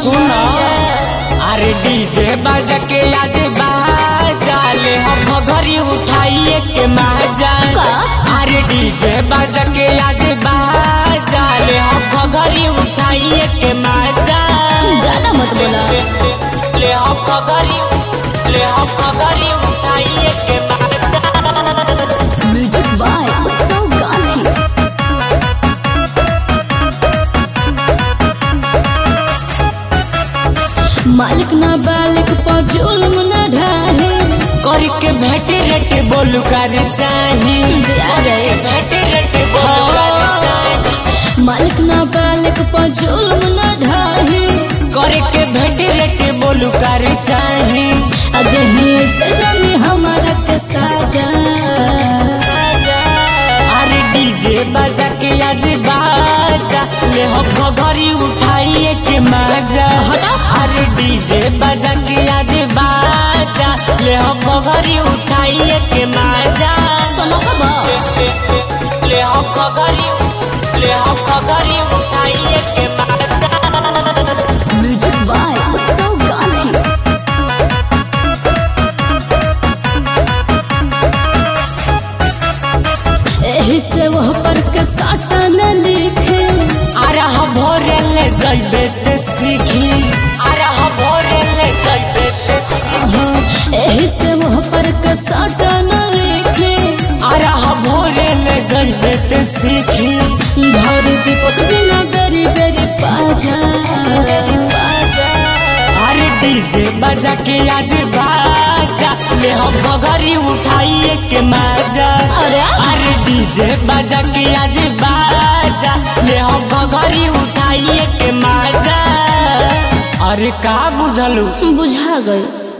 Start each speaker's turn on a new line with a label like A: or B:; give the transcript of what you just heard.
A: सुना अरे डीजे बजा के आज बाजा ले हम घरी उठाइए के मजा। अरे डीजे बजा के आज बाजा ले हम घरी उठाइए के मजा।
B: ज्यादा मत बोला।
A: ले हम घरी उठाइए के मजा।
B: म्यूजिक बाय उत्सव गांधी। मालिक ना बालिक पर जुल्म न ढाहे
A: करके भेटे रेटे बोलू कर चाही
B: दिया जाए।
A: भेटे रेटे बोलू कर चाही।
B: मालिक ना बालिक पर जुल्म न ढाहे
A: करके भेटे रेटे बोलू कर चाही।
B: अदही से जाने हमारा के साजा।
A: अरे डीजे बजा के आज बाजा ले हम घरी उठाइए के मजा। अरे डीजे बजा के आज बाजा ले हम घरी उठाइए के मजा।
B: सुनो कब
A: ले हम घरी उठाइए के मजा।
B: म्यूजिक बाय उत्सव गांधी। एही से वह पर के साटा न लिखे
A: अरे भोरे ले जइबे ते सीखी। अरे भोरे ले जइबे ते सीखी।
B: एही से वह पर के साटा न लिखे
A: अरे भोरे ले जइबे ते सीखी।
B: भर दीपक जी न बेरी बेरी पाजा।
A: अरे डीजे बजा के आज बाजा ले हम घरी उठाइए के मजा। अरे डीजे बजा के आज बाजा ले हम घरी उठाइए के मजा। अरे का बुझलू
B: बुझा गई।